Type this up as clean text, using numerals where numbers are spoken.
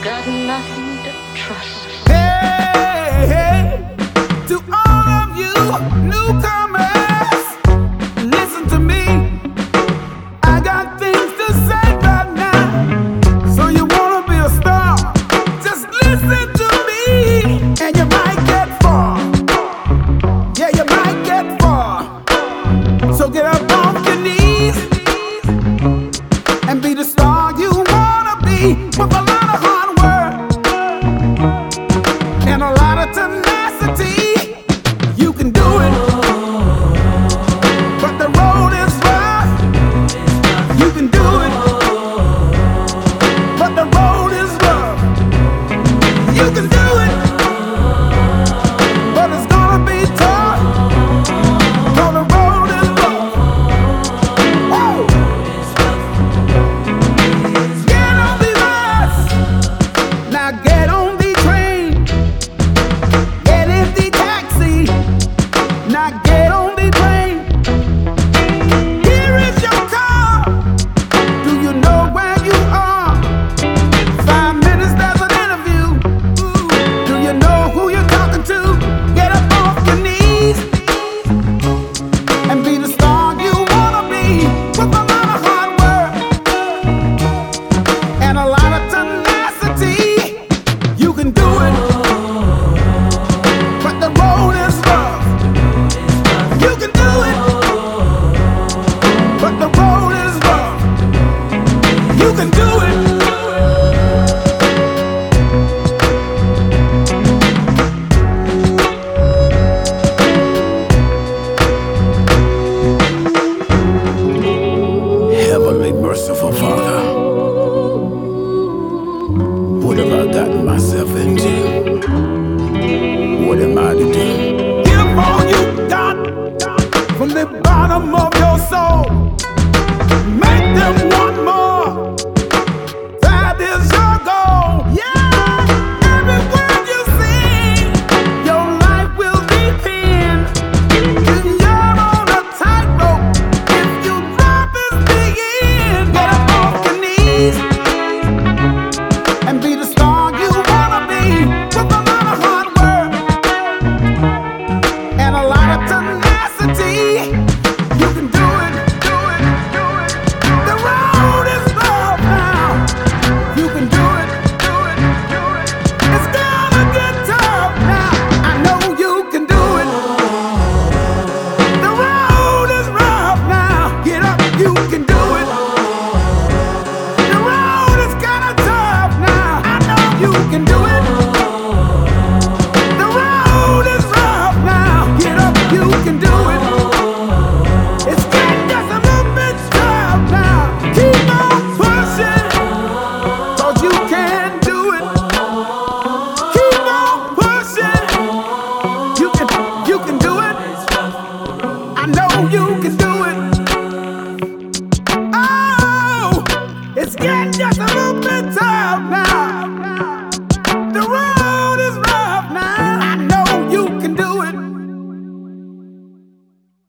got nothing to trust. Hey, hey, to all of you newcomers, listen to me. I got things to say right now. So you wanna be a star? Just listen to me, and you might get far. Yeah, you might get far. So get up off your knees and be the star you wanna be, with a lot of hard work and a lot of tenacity. You can do it, but the road is rough. You can do it, but the road is rough. You can do it, but it's gonna be tough. No, the road is rough. Whoa. Get on the bus, now get on the train. Get in the taxi, now get on the plane. Here is your car. Do you know where you are? 5 minutes, there's an interview. Ooh, do you know who you're talking to? Get up off your knees and be the star you wanna be, with a lot of hard work and a lot of tenacity. You can do it, but the road is rough. You can do it, but the road is rough. You can do it. Heavenly merciful Father, what have I gotten myself into? What am I to do? Give all you got from the bottom of your soul. Make them want more.